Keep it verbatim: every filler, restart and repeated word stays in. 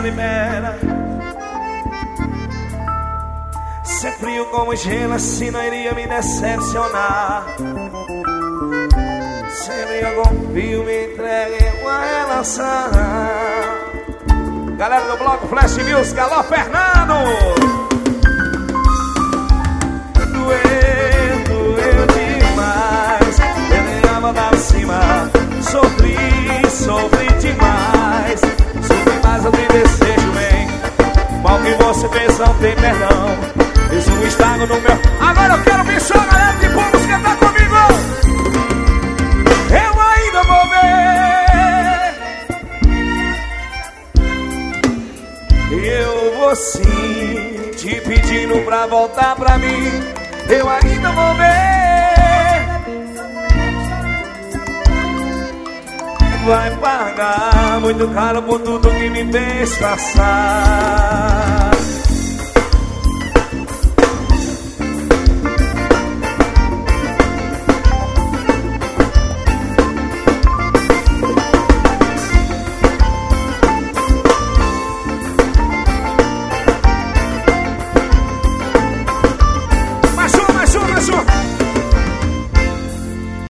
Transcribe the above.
coração libera. Ser frio como gelo, assim não iria me decepcionar. Sempre eu confio, me entregue em uma relação. Galera do bloco Flash Music, alô Fernando. Doeu, doeu demais. Eu ganhava da cima. Sofri, sofri demais. Sofri mais, eu me desejo bem. Mal que você fez não tem perdão. Fiz um estrago no meu... Agora eu quero me chamar, galera de povos cantar comigo. Eu ainda vou ver. Eu vou sim te pedindo pra voltar pra mim. Eu ainda vou ver. Vai pagar muito caro por tudo que me fez passar.